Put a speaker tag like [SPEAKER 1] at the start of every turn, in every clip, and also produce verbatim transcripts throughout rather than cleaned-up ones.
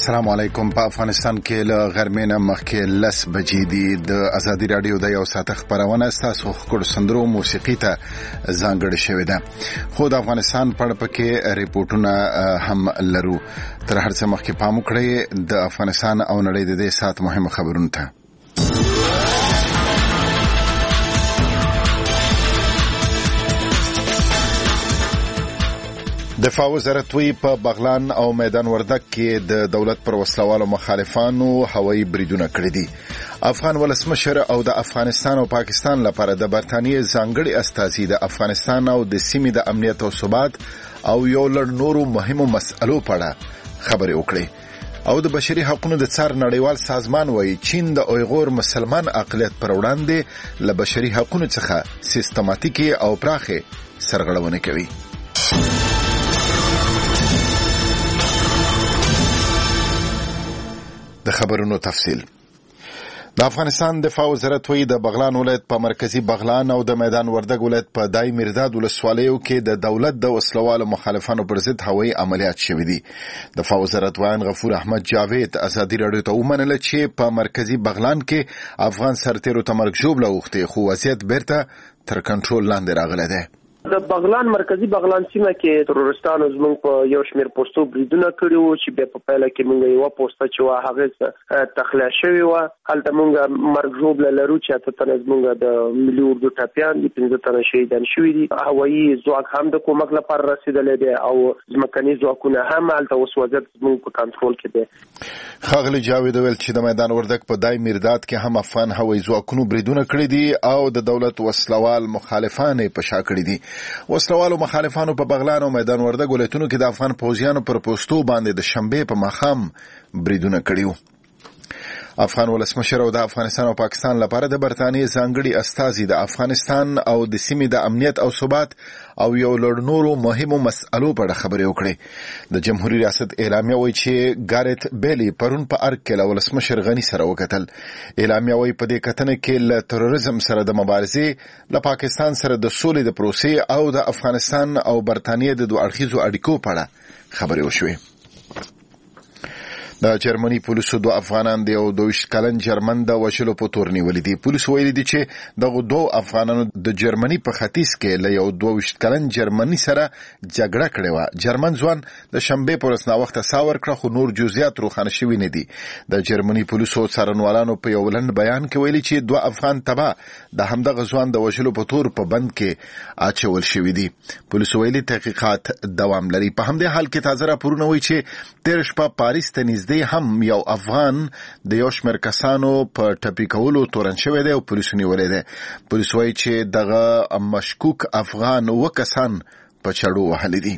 [SPEAKER 1] السلام علیکم. په افغانستان کې له غرمې نه مخکې لس بجې دي. د ازادي راډیو د یو ساعت خبرونه ستاسو خکړو سندرو موسیقي ته ځانګړې شوې ده. خو د افغانستان په اړه پکې ریپورتونه هم لرو. تر هر څه مخکې پام وکړئ د افغانستان او نړۍ د دې ساعت مهمه خبرونه ته. دفاع وزارت وی په بغلان او میدان وردګ کې د دولت پر وسلوالو مخالفانو هوایي بریدونه کړي دي. افغان ولسمشر او د افغانستان او پاکستان لپاره د برتانیې ځانګړي استازي د افغانستان او د سیمې د امنیت او ثبات او یو لړ نورو مهمو مسئلو په اړه خبرې وکړي. او د بشري حقوقو د څار نړیوال سازمان وایي چین د اویغور مسلمان اقلیت پر وړاندې له بشري حقوقو څخه سیستماتیکي او پراخه سرغړونه کوي. د خبرونو تفصیل. د افغانستان دفاع وزارت وی د بغلان ولایت په مرکزی بغلان او د میدان وردګ ولایت په دای مرداد ولسوالیو کې د دولت د وسلوالو مخالفانو پر ضد هوایي عملیات شوې دي. دفاع وزارت وایي غفور احمد جاوید ازادي راډیو ته ومنله چې په مرکزی بغلان کې افغان سرتیرو تمرګ ژوبله وخته خو وضعیت بیرته تر کنټرول لاندې راغلی دی.
[SPEAKER 2] د بغلان مرکزی بغلان سیمه کې ترورستانو زموږ په یو شمېر پوسټو بریدونه کړي وو چې په پایله کې موږ یو پوسټه چې وا هغه تخلیه شوی و. هلته موږ مرګ ژوبله لرو چې اته تنه زموږ د ملي اردو ټاپیان دي، پنځه تنه شهیدان شوي دي. هوایي ځواک هم د کومک لپاره رسیدلی دی او ځمکني ځواکونه هم هلته اوس وضعیت زموږ په کنټرول کې دی.
[SPEAKER 1] ښاغلي جاوید ویل چې د میدان وردګ په دای مرداد کې هم افغان هوایي ځواکونو بریدونه کړي دي او د دولت وسلوال مخالفان یې په شا کړي دي. وسلوالو مخالفانو په بغلان او میدان وردګ ولایتونو کې د افغان پوځیانو پر پوسټو باندې د شنبې په ماښام بریدونه کړي وو. افغان ولسمشر او د افغانستان او پاکستان لپاره د برتانیې ځانګړي استازي د افغانستان او د سیمې د امنیت او ثبات او یو لړ نورو مهمو مسئلو په اړه خبرې وکړې. د جمهوریت ریاست اعلامیه وایي چې ګارت بیلی پرون په ارګ کې له ولسمشر غني سره وکتل. اعلامیه وایي په دې کتنه کې له تروریزم سره د مبارزې، له پاکستان سره د سولې د پروسې او د افغانستان او برتانیې د دوه اړخیزو اړیکو په اړه خبرې وشوې. د جرمني پولیسو دوه افغانان دی او دوه کلن جرمن د وشلو په تور نیولې دي. پولیس ویلي دي چې دغه دوه افغانانو د جرمني په ختیځ کې له یو دوه کلن جرمني سره جګړه کړې و. جرمن ځوان د شنبې په ورځ ناوخته ساه ورکړه خو نور جزئیات روښانه شوي نه دي. د جرمني پولیسو څارنوالانو په یو لنډ بیان کې ویلي چې دوه افغان تبعه د همدغه ځوان د وشلو په تور په بند کې اچول شوي دي. پولیسو ویلي تحقیقات دوام لري. په همدې حال کې تازه راپورونه وایي چې تیر شپه پاریس ته نږدې هم یو افغان د یو شمېر کسانو په ټپي کولو تورن شوی دی او پولیسو نیولی دی. پولیس وایي چې دغه مشکوک افغان اووه کسان په چړو وهلي دي.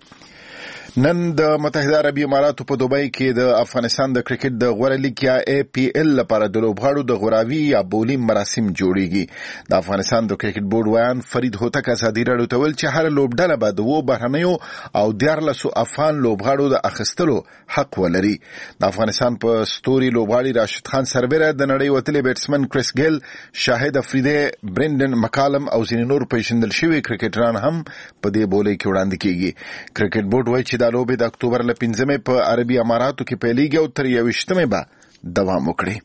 [SPEAKER 1] نن د متحده عربي اماراتو په دوبۍ کې د افغانستان د کرکټ د غوره لیګ یا ای پی ایل لپاره د لوبغاړو د غوراوي یا بولي مراسم جوړیږي. د افغانستان د کرکټ بورډ ویان فرید هوتک ازادي راډیو ته ویل چې هر لوبډله به د اووه بهرنیو او دیارلسو افغان لوبغاړو د اخیستلو حق ولري. د افغانستان په ستوري لوبغاړي راشد خان سربیره، د نړۍ وتلي بیټسمن کریس ګیل، شاهد افریدی، برندن مکالم او ځینې نور پیژندل شوي کرکټران هم په دې بولۍ کې وړاندې کیږي. کرکټ بورډ وایي چې دا لوبې د اکتوبر له پنځمې په عربي اماراتو کې پیلېږي او تر یوویشتمې به دوام وکړي.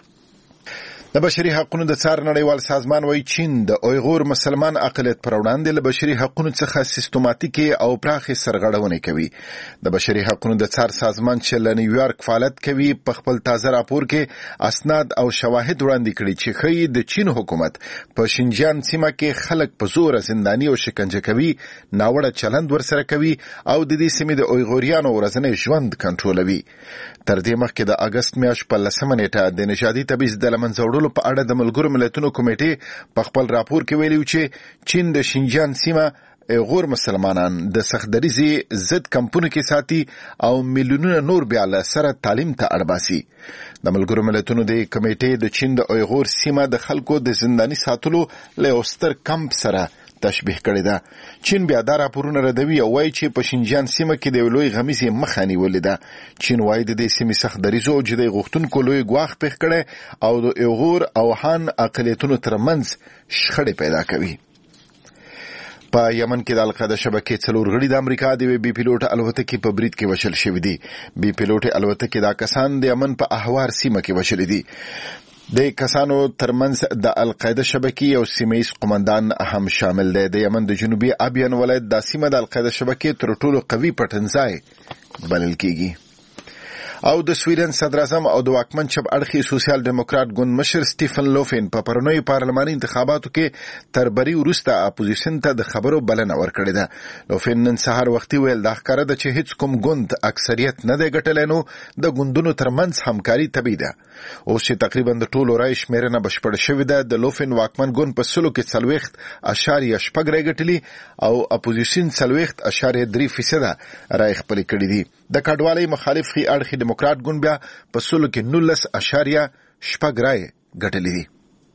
[SPEAKER 1] د بشري حقوقو د څار نړیوال سازمان وایي چین د اویغور مسلمان اقلیت پر وړاندې له بشري حقوقو څخه سیستماتیکي او پراخه سرغړونې کوي. د بشري حقوقو د څار سازمان چې له نیویارک فعالیت کوي په خپل تازه راپور کې اسناد او شواهد وړاندې کړي چې ښیي د چین حکومت په شینجیان سیمه کې خلک په زور زنداني او شکنجه کوي، ناوړه چلند ورسره کوي او د دې سیمې د اویغوریانو ورځنی ژوند کنټرولوي. تر دې مخکې د اګست میاشتې په لسمه نیټه د نژادي تبعیض د له منځه وړلو په اړه د ملګرو ملتونو کمیټې په خپل راپور کې ویلي چې چین د شینجیان سیمه غور مسلمانان د سختدریزي ضد کمپونو کې ساتي او میلیونونه نور بیا له سره تعلیم ته اړباسي. د ملګرو ملتونو د کمیټې د چین د اویغور سیمه د خلکو د زنداني ساتلو له یو ستر کمپ سره تشبیه کړی ده. چین بیا دا راپورونه ردوي او وایي چې په شینجیان سیمه کې د لوی غمیزې مخه نیولې ده. چین وایي د دې سیمې سختدریزو او جدي غوښتونکو لوی ګواښ پېښ کړی او د اویغور او هان اقلیتونو ترمنځ شخړې پیدا کوي. په یمن کې د القاعده شبکې څلور غړي د امریکا د بي پیلوټ الوتکې په برید کې وشل شوی دي. بي پیلوټ الوتکې دا کسان د یمن په احوار سیمه کې وشل دي. د کسانو ترمنځ د القاعده شبکې او سیمه‌ایز قومندان هم شامل دي. د یمن د جنوبي ابیان ولایت د سیمه د القاعده شبکې تر ټولو قوي پټنځای بلل کیږي. او د سویډن صدر اعظم او د واکمن چپ اړخي سوسیال ډیموکرات ګوند مشر سټیفن لوفن په پرونی پارلماني انتخاباتو کې تر بری وروسته اپوزیشن ته د خبرو بلنه ورکړې ده. لوفن نن سهار وختي ویل د ښکارا د چې هیڅ کوم ګوند اکثریت نه دی ګټلای نو د ګوندونو ترمنځ همکاري طبيعي ده. او چې تقریبا د ټولو رای شمیرنه بشپړ شوې ده. د لوفن واکمن ګوند په سلو کې څلوېښت اشاریه شپږ رای ګټلي او اپوزیشن څلوېښت اشاریه درې فیصده رای خپل کړي دي. د کډوالۍ مخالف خي اړخي ډیموکرات ګوند بیا په سلو کې نولس اشاریه شپږ رای ګټلې دي.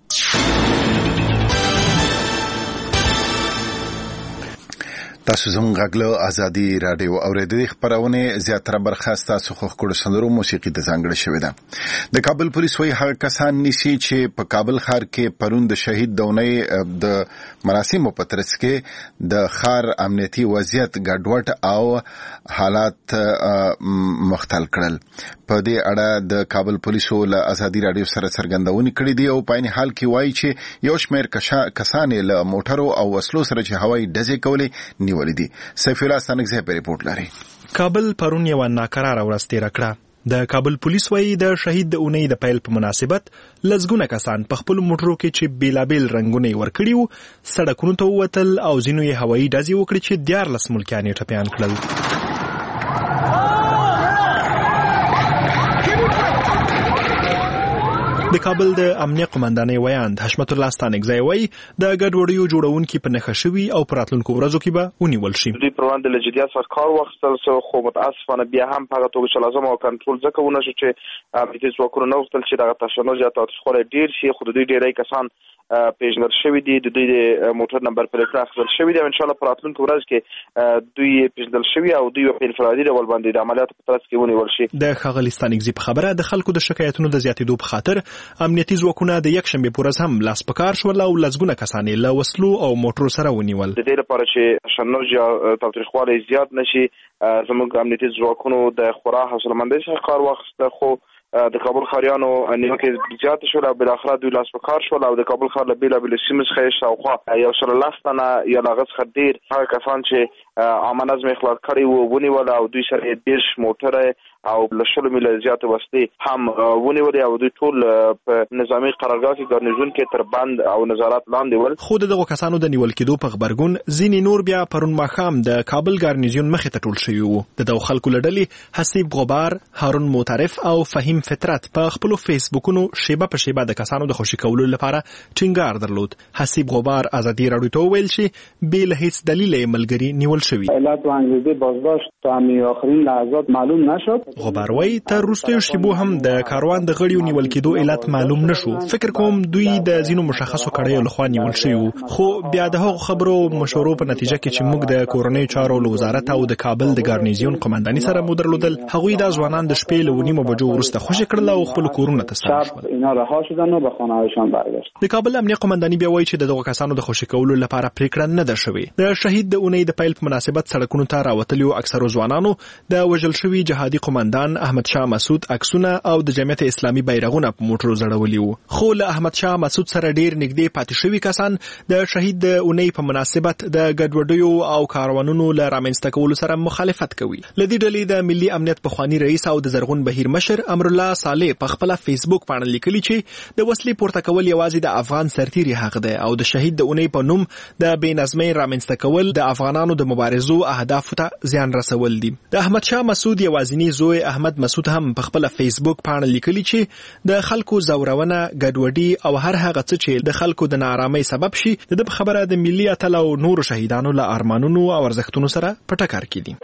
[SPEAKER 1] تاسو زموږ غږ ازادي رادیو اوریدلې خبرونه زیاتره برخه تاسو خو کړو سندرو موسیقي ته ځانګړې شوې ده. د کابل پولیس وایي هغه کسان نشي چې په کابل ښار کې پرون د شهید دونې د مراسمو په ترڅ کې د ښار امنیتي وضعیت ګډوډ او حالات مختل کړل. په دې اړه د کابل پولیسو له ازادي رادیو سره څرګندونې کړې دي او په عین حال کې وایي چې یو شمېر کسان له موټرو او وسلو سره چې هوایي ډزې کولې نیولې دي. سیف الله ستانکزی په ریپورت لري.
[SPEAKER 3] کابل پرون یو ناکراره ورځ تېره کړه. د کابل پولیس وایي د شهید د اونۍ د پیل په مناسبت لزګونه کسان په خپل موټرو کې چې بیلابیل رنگونه ورکړي وو سړکونو ته ووتل او ځینو یې هوایي ډزې وکړې چې دیارلس ملکیان یې ټپیان کړل. د کابل د امنیه قومندانۍ ویاند حشمت الله ستانکزی وایي د ګډوډیو جوړونکي په نښه شوي او په راتلونکو ورځو کې به ونیول شي.
[SPEAKER 4] دوی پر وړاندې له جدیت څخه کار واخیستل شو خو متاسفانه بیا هم په هغه توګه چې لازم او کنټرول ځکه ونه شو چې امنیتي ځواکونه نه غوښتل چې دغه تشنج یا تاوتریخوالی ډېر شي خو د دوی ډېری کسان پیژندل شوي دي. د دوی د موټر نمبر پلیټونه اخیستل شوي دي او انشاءالله په راتلونکو ورځ کې دوی پیژندل شوي او دوی په انفرادي ډول باندې د عملیاتو په ترڅ کې ونیول شي.
[SPEAKER 3] د ښاغلي ستانکزي په خبره د خلکو د شکایتونو د زیاتېدو په خاطر امنیتي ځواکونه د یکشنبې په ورځ هم لاس په کار شول او لسګونه کسان یې له وسلو او موټرو سره ونیول.
[SPEAKER 4] د دې لپاره چې تشنج یا تاوتریخوالی زیات نشي زموږ امنیتي ځواکونو د خورا حوصله‌مندۍ څخه کار واخیسته خو د کابل ښاریانو نیوکې زیات شول او بالاخره دوی لاس په کار شول او د کابل ښار له بیلابیلو سیمو څخه یې شاوخوا یو سل لس تنه یا له هغه څخه ډېر هغه کسان چې عامه نظم اخلال کړی وو ونیول او دوی سره یې دېرش موټره او له شلو میله زیاتې وسلې هم ونیولې او دوی ټول په نظامي قرارګاه کې ګارنیزون کې تر بند او نظارت لاندې ول.
[SPEAKER 3] خو د دغو کسانو د نیول کېدو په غبرګون ځینې نور بیا پرون ماښام د کابل ګارنیزون مخې ته ټول شوي وو. د دغو خلکو له ډلې حسیب غبار، هارون معترف او فهیم فطرت په خپلو فیسبوکونو شیبه په شیبه د کسانو د خوشي کولو لپاره ټینګار درلود. حسیب غبار ازادي راډیو ته وویل چې بې له هیڅ دلیل یې ملګري نیول شوي.
[SPEAKER 5] علت و انگیزه بازداشت تا همین آخرین لحظات معلوم نشد.
[SPEAKER 3] غبار وایي تر وروستیو شیبو هم د کاروان د غړیو نیول کېدو علت معلوم نشو. فکر کوم دوی د ځینو مشخصو کړیو لخوا نیول شوي وو خو بیا د هغو خبرو مشورو په نتیجه کې چې موږ د کورنیو چارو له وزارت او د کابل د ګارنیزیون قومندانۍ سره مو درلودل هغوی دا ځوانان د شپې له ونیمو بجو وروسته خوشي کړل او خپل کورونه ته ستانه شول.
[SPEAKER 5] اینا رها شدن و به خانه‌هایشان برگشت.
[SPEAKER 3] د کابل امنیه قومندانۍ بیا وایي چې دغه کسانو د خوشي کولو لپاره پریکړه نه ده شوې. د شهید د اونۍ د پیل په مناسبت سړکونو ته راوتلیو اکثرو ځوانانو د وژل شوي جهادي قومندان احمد شاه مسعود عکسونه او د جمعیت اسلامي بیرغونه په موټرو زړولي وو. خو له احمد شاه مسعود سره ډیر نږدې پاتې شوي کسان د شهید د اونۍ په مناسبت د ګډوډیو او کاروانونو له رامنځته کولو سره مخالفت کوي. له دې ډلې د ملي امنیت پخوانی رئیس او د زرغون بهیر مشر امرالله صالح په خپل فیسبوک باندې لیکلي چې د وسلې پورته کول یوازې د افغان سرتیري حق دی او د شهید د اونۍ په نوم د بې نظمۍ رامنځته کول د افغانانو د مبارزو اهدافو ته زیان رسول دي. د احمد شاه مسعود یوازینی زوی احمد مسعود هم په خپل فیسبوک باندې لیکلي چې د خلکو زورونه ګډوډي او هر هغه څه چې د خلکو د ناارامۍ سبب شي د خبره د ملي اتل او نور شهیدانو له ارمانونو او ارزښتونو سره په ټکر کې دي.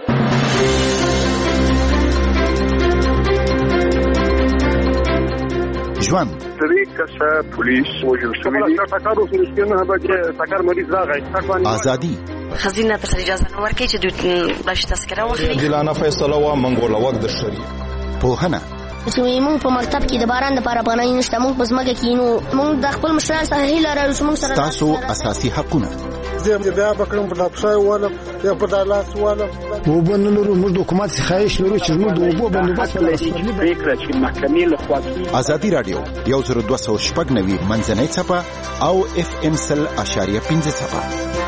[SPEAKER 1] ژوند
[SPEAKER 6] درې کسه پولیس وژل شوي دي. ټکر وسو نه به ټکر مریض راغی.
[SPEAKER 1] ازادي
[SPEAKER 7] خزینه ته اجازه نه ورکړي چې دوی بلش تذکره واخلي.
[SPEAKER 8] جلانه فیصله وا منګوله وخت د شری
[SPEAKER 1] پوهنه
[SPEAKER 9] چې موږ په مکتب کې د باران لپاره پناه نشته موږ په ځمکه کې نو موږ د خپل مشران سره هیله لرو چې موږ سره
[SPEAKER 1] تاسو اساسي حقونه
[SPEAKER 10] زه بیا بکرم په لاپشای ولم یا په دالاس ولم وبنلو موږ د حکومت خواهش لرو چې موږ د وبو بندوبست
[SPEAKER 5] فکر چې محکمې له خوا
[SPEAKER 1] ازادي رادیو یو زر دوه سوه شپږ نوي منځنۍ څپه او اف ام سل اشاریه پنځه څپه.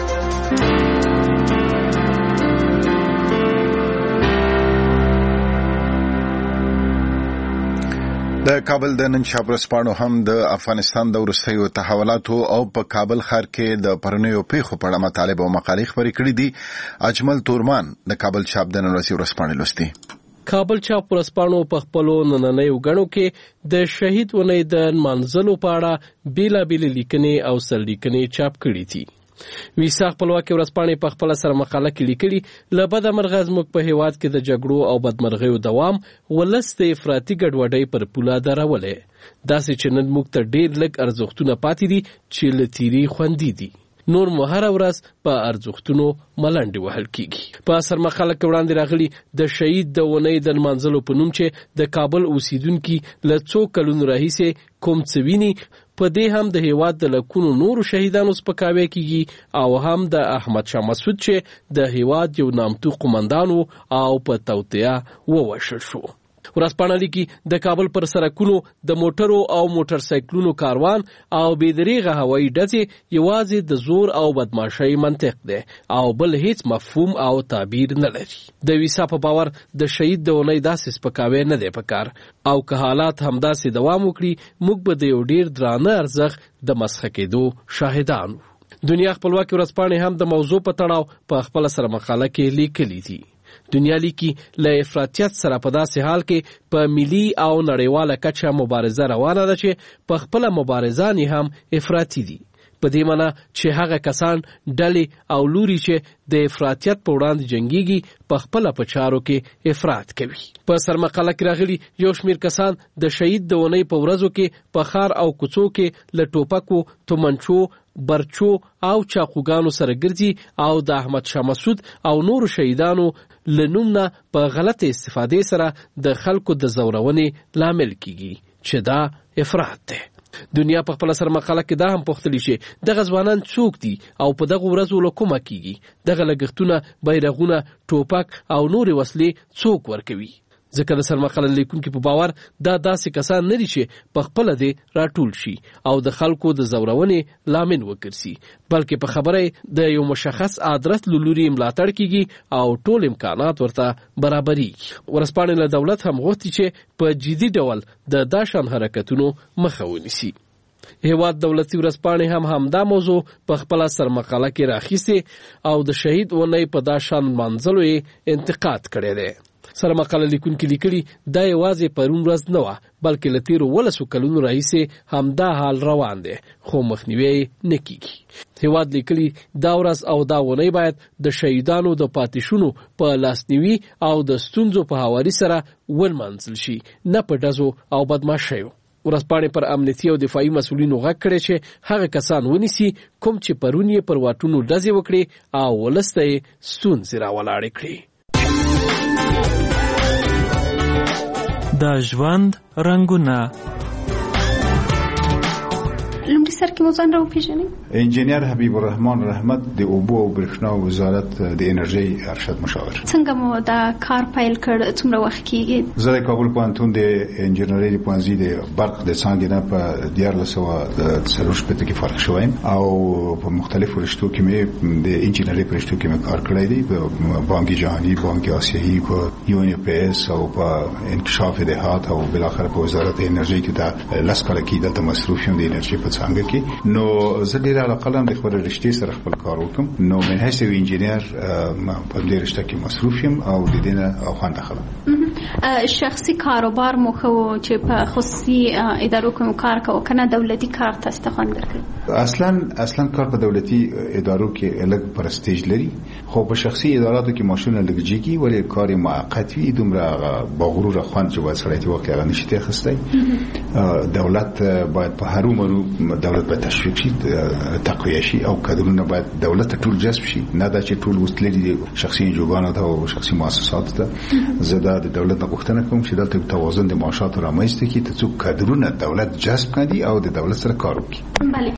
[SPEAKER 1] د کابل د نن شاپرسپانو هم د افغانستان د وروستیو تحولاتو او په کابل ښار کې د پرونیو پیښو په اړه مطالب او مقالې خپرې کړې دي. اجمل تورمان د کابل چاپ د نن ورځې ورځپاڼې لوستي.
[SPEAKER 11] کابل چاپ ورځپاڼو په خپلو نننیو غړو کې د شهید ونې د منځلو په اړه بیلابېلې لیکنې او سرلیکنې چاپ کړې دي. ویسا خپلواکي ورځپاڼې په خپل سره مقاله کې لیکلي له بده مرغه زموږ په هیواد کې د جګړو او بدمرغیو دوام ولس د افراطي ګډوډۍ پر پوله درولې. داسې چې نن موږ ته ډېر لږ ارزښتونه پاتې دي چې له تیري خوندي دي. نور مو هره ورځ په ارزښتونو ملنډې وهل کیږي. په سر مقاله کې وړاندې راغلي د شهید د ونې د لمانځلو په نوم چې د کابل اوسیدونکي له څو کلونو راهیسې کوم څه ویني، په دې هم د هیواد د لکونو نورو شهیدانو سپکاوی کیږي او هم د احمد شاه مسعود چې د هیواد یو نامتو قومندان او په توطئه ووژل شو. ورځپاڼه لیکي د کابل پر سړکونو د موټرو او موټر سایکلونو کاروان او بېدریغه هوایي ډزې یوازې د زور او بدمعشۍ منطق دی او بل هیڅ مفهوم او تعبیر نه لري. د ویسا په باور د شهید د ونې داسې سپکاوی نه دی پکار او که حالات همداسې دوام وکړي موږ به د یو ډیر درانه ارزښت د مسخه کېدو شاهدان وو. دنیا خپلواکي ورځپاڼې هم د موضوع په تړاو په خپل سره مقاله کې لیکلي دي. دنیا لیکي له افراطیت سره په داسې حال کې په ملي او نړیواله کچه مبارزه روانه ده چې په خپل مبارزان هم افراطي دي. په دې معنی چې هغه کسان ډلې او لوري چې د افراطیت په وړاندې جنگيږي په خپل په چارو کې افراط کوي. په سرمقاله کې راغلي یو شمیر کسان د شهید د ونې په ورځو کې په خار او کوڅو کې له ټوپکو، تومنچو، برچو او چاقوګانو سره ګرځي او د احمد شاه مسعود او نورو شهیدانو لنومنا په غلط استفاده سره د خلکو د زورونې لامل کیږي چې دا افراط دی. دنیا په خپل سر مقاله کې دا هم پوښتلی چې دغه ځوانان څوک دي او په دغه ورځو له کومه کیږي، دغه لګښتونه، بیرغونه، ټوپک او نورې وسلې څوک ورکوي. ځکه د سرمقاله لیکونکي په باور دا داسې کسان نه دي چې په خپله دې راټول شي او د خلکو د زورونې لامل وګرځي، بلکې په خبره د یو مشخص ادرس له لوري ملاتړ کیږي او ټول امکانات ورته برابرېږي. ورځپاڼې له دولت هم غوښتي چې په جدي ډول د داشان حرکتونو مخه ونیسي. هیواد دولتي ورځپاڼې هم همدا موضوع په خپل سرمقاله کې راخیستې او د شهید ونې په داشان منځلو یې انتقاد کړی دی. سره مقاله لیکونکي لیکلي دا یوازې پرون ورځ نه وه بلکې له تیرو ولسو کلونو راهیسې همدا حال روان دی خو مخنیوی نه کیږي. هیواد لیکلي دا ورځ او دا ونې باید د شهیدانو د پاتې شونو په لاسنیوي او د ستونزو په هواري سره ونمانځل شي، نه په ډزو او بدمعشیو. ورځپاڼې پر امنیتي او دفاعي مسؤلینو غږ کړی چې هغه کسان ونیسي کوم چې پرون یې پر واټونو ډزې وکړي او ولس ته یې ستونزې راولاړې کړي.
[SPEAKER 12] د ژوند رنگونه
[SPEAKER 13] لومړی سر کې مو ځان راوپېژنئ.
[SPEAKER 14] انجینر حبیب الرحمن رحمت د اوبو او برېښنا وزارت د انرژۍ ارشد مشاور.
[SPEAKER 13] څنګه مو دا کار پیل کړ؟ څومره وخت کېږي؟
[SPEAKER 14] زه د کابل پوهنتون د انجینرۍ د پوهنځي د برق د څانګې نه په دیارلس سوه څلور شپېته کې فارغ شوی یم او په مختلفو رشتو کې مې د انجینرۍ په رشتو کې مې کار کړی دی، په بانک جهاني، بانک آسیایي، په یو ان پی اس او په انکشاف دهات او بالاخره په وزارت انرژۍ کې دا لس کاله کې دلته مصروف یم د انرژۍ په څانګه کې. نو زه ډېر علاقه لرم د خپل رشتې سره خپل کار وکړم. نو من حیث یو انجینر په دې رشته کې مصروف یم او د دې نه خوند اخلم.
[SPEAKER 13] شخصي کاروبار مو خو چې په خصوصي ادارو کې کار کوو کنه دولتي کار تاسو ته خوند درکړي؟
[SPEAKER 14] اصلا اصلا کار په دولتي ادارو کې الګ پرستیج لري، خو په شخصي اداراتو کې ماشونه لګجیږي ولې کار موقت وي، دومره باغرور خوند چې وایي سړی ته وخت هغه نشي اخیستی. دولت باید په هرو مرو دولت باید تشویق شي، تقویه شي او کادرونه باید دولت ټول جذب شي، نه دا چې ټول وستلري شخصي انجوګانو ته او شخصي مؤسساتو ته. زه دا د دولت نه غوښتنه کوم چې دلته توازن د معاشاتو رامنځته کړي ترڅو کادرونه دولت جذب کړي او د دولت سره کار وکړي.